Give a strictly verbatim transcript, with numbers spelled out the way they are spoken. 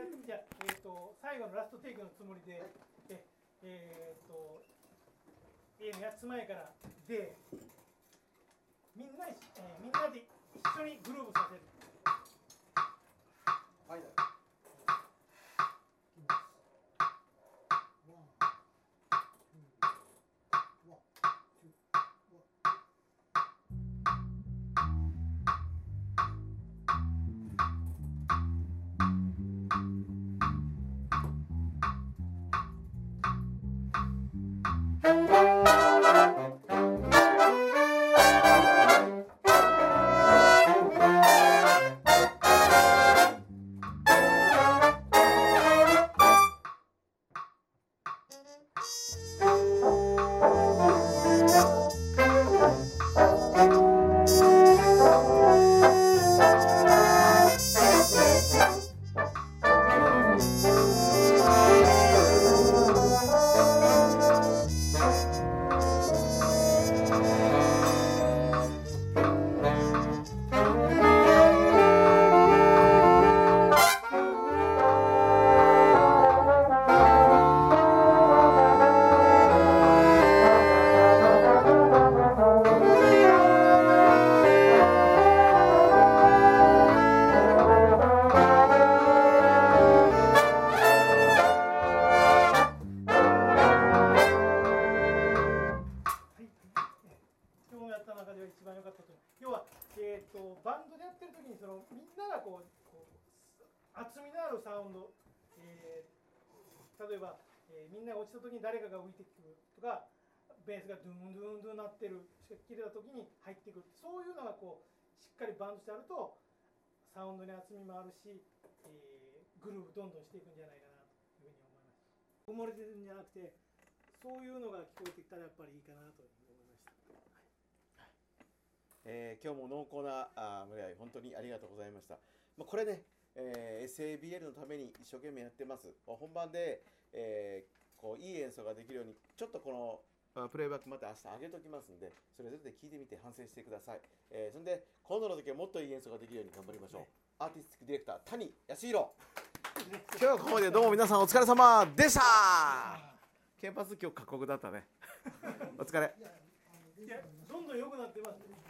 じゃあ、えー、と最後のラストテイクのつもりで、はい、ええー、と A のやっつまえからでみんな、えー、みんなで一緒にグルーブさせる。はい、バンドでやってる時にそのみんながこう、こう厚みのあるサウンド、えー、例えば、えー、みんなが落ちた時に誰かが浮いてくるとか、ベースがドゥンドゥンドゥンなってる切れた時に入ってくる、そういうのがこうしっかりバンドしてあるとサウンドに厚みもあるし、えー、グルーヴどんどんしていくんじゃないかなというふうに思います。埋もれてるんじゃなくて、そういうのが聞こえてきたらやっぱりいいかなと思いました。 えー、今日も濃厚なあ盛り上がり本当にありがとうございました。まあ、これね、えー、エスエービーエル のために一生懸命やってます。本番で、えー、こういい演奏ができるようにちょっとこのプレイバックまた明日上げときますんで、それ絶対聞いてみて反省してください。えー、そんで今度の時はもっといい演奏ができるように頑張りましょう。アーティスティックディレクター谷康弘、今日はここまでどうも皆さんお疲れ様でした。ケンパス今日過酷だったね。お疲れ。 いや、どんどん良くなってます。